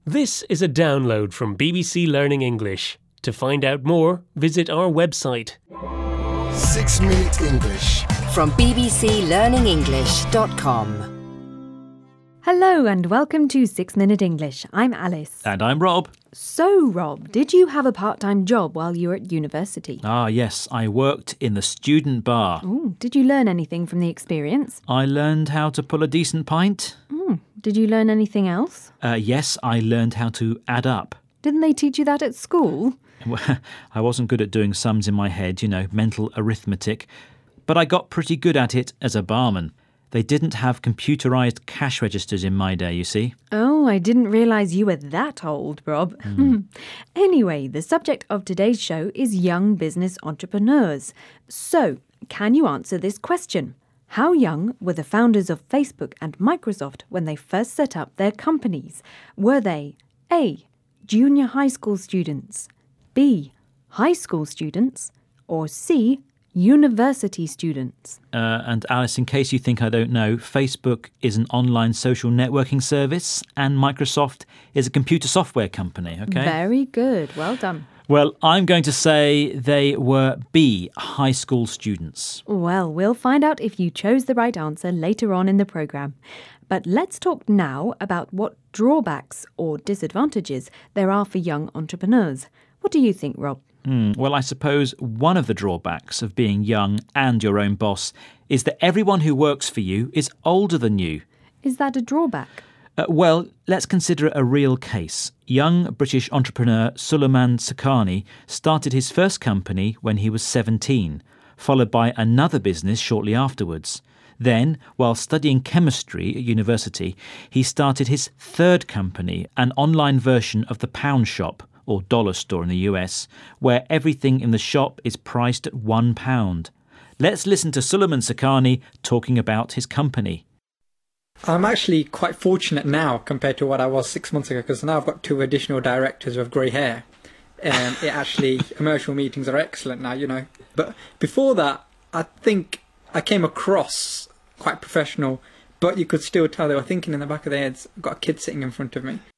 This is a download from BBC Learning English. To find out more, visit our website. 6 Minute English from bbclearningenglish.com. Hello and welcome to 6 Minute English. I'm Alice. And I'm Rob. So, Rob, did you have a part-time job while you were at university? Yes, I worked in the student bar. Ooh, did you learn anything from the experience? I learned how to pull a decent pint. Did you learn anything else? Yes, I learned how to add up. Didn't they teach you that at school? I wasn't good at doing sums in my head, mental arithmetic, but I got pretty good at it as a barman. They didn't have computerised cash registers in my day, you see. Oh, I didn't realise you were that old, Rob. Anyway, the subject of today's show is young business entrepreneurs. So, can you answer this question? How young were the founders of Facebook and Microsoft when they first set up their companies? Were they A. junior high school students, B. high school students, or C. university students? And Alice, in case you think I don't know, Facebook is an online social networking service and Microsoft is a computer software company, okay? Very good. Well done. Well, I'm going to say they were B, high school students. Well, we'll find out if you chose the right answer later on in the programme. But let's talk now about what drawbacks or disadvantages there are for young entrepreneurs. What do you think, Rob? Well, I suppose one of the drawbacks of being young and your own boss is that everyone who works for you is older than you. Is that a drawback? Well, let's consider a real case. Young British entrepreneur Suleiman Sakhani started his first company when he was 17, followed by another business shortly afterwards. Then, while studying chemistry at university, he started his third company, an online version of the Pound Shop, or dollar store in the US, where everything in the shop is priced at £1. Let's listen to Suleiman Sakhani talking about his company. I'm actually quite fortunate now compared to what I was 6 months ago, because now I've got 2 additional directors with grey hair. And commercial meetings are excellent now, But before that, I think I came across quite professional, but you could still tell they were thinking in the back of their heads, I've got a kid sitting in front of me.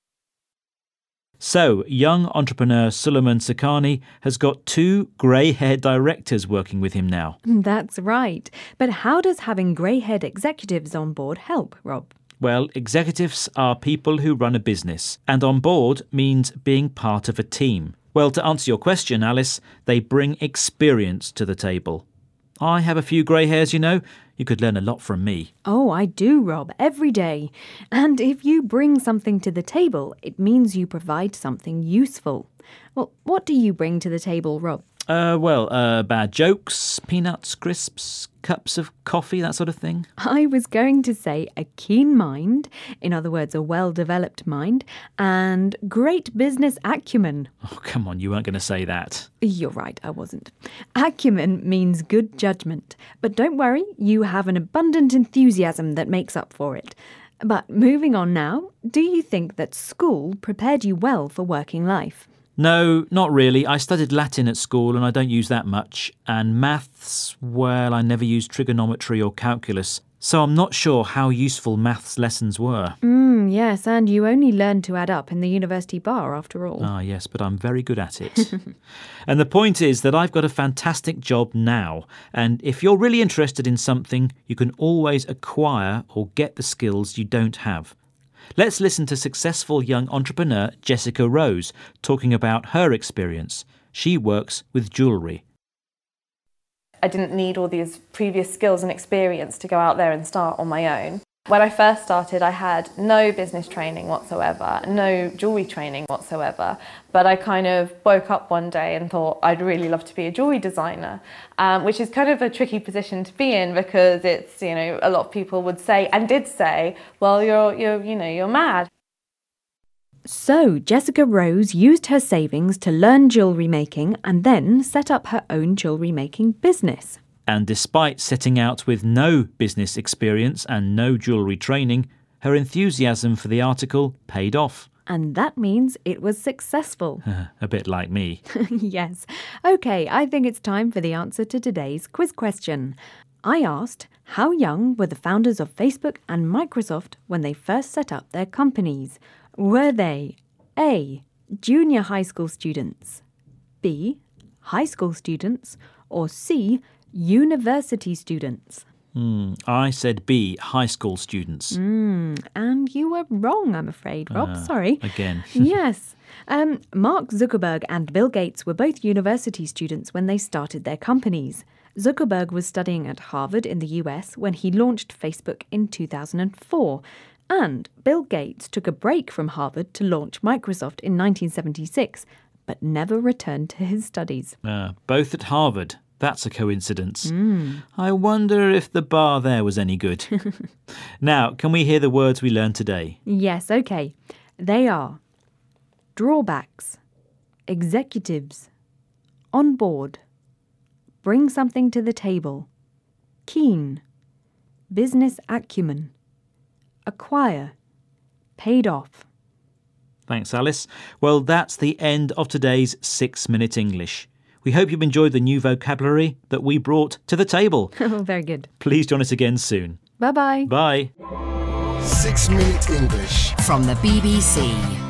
So, young entrepreneur Suleiman Sakhani has got 2 grey-haired directors working with him now. That's right. But how does having grey-haired executives on board help, Rob? Well, executives are people who run a business, and on board means being part of a team. Well, to answer your question, Alice, they bring experience to the table. I have a few grey hairs, You could learn a lot from me. Oh, I do, Rob, every day. And if you bring something to the table, it means you provide something useful. Well, what do you bring to the table, Rob? Bad jokes, peanuts, crisps, cups of coffee, that sort of thing. I was going to say a keen mind, in other words, a well-developed mind, and great business acumen. Oh, come on, you weren't going to say that. You're right, I wasn't. Acumen means good judgment, but don't worry, you have an abundant enthusiasm that makes up for it. But moving on now, do you think that school prepared you well for working life? No, not really. I studied Latin at school and I don't use that much. And maths, well, I never used trigonometry or calculus. So I'm not sure how useful maths lessons were. Yes, and you only learned to add up in the university bar after all. Yes, but I'm very good at it. And the point is that I've got a fantastic job now. And if you're really interested in something, you can always acquire or get the skills you don't have. Let's listen to successful young entrepreneur Jessica Rose talking about her experience. She works with jewellery. I didn't need all these previous skills and experience to go out there and start on my own. When I first started, I had no business training whatsoever, no jewellery training whatsoever, but I kind of woke up one day and thought I'd really love to be a jewellery designer, which is kind of a tricky position to be in because it's, a lot of people would say and did say, well, you're mad. So Jessica Rose used her savings to learn jewellery making and then set up her own jewellery making business. And despite setting out with no business experience and no jewellery training, her enthusiasm for the article paid off. And that means it was successful. A bit like me. Yes. OK, I think it's time for the answer to today's quiz question. I asked, how young were the founders of Facebook and Microsoft when they first set up their companies? Were they A. Junior high school students. B. High school students. Or C. University students. I said B, high school students. And you were wrong, I'm afraid, Rob. Sorry. Again. Yes. Mark Zuckerberg and Bill Gates were both university students when they started their companies. Zuckerberg was studying at Harvard in the US when he launched Facebook in 2004. And Bill Gates took a break from Harvard to launch Microsoft in 1976, but never returned to his studies. Both at Harvard. That's a coincidence. I wonder if the bar there was any good. Now, can we hear the words we learned today? Yes, okay. They are drawbacks, executives, on board, bring something to the table, keen, business acumen, acquire, paid off. Thanks, Alice. Well, that's the end of today's 6 Minute English. We hope you've enjoyed the new vocabulary that we brought to the table. Oh, very good. Please join us again soon. Bye-bye. Bye. 6 Minute English from the BBC.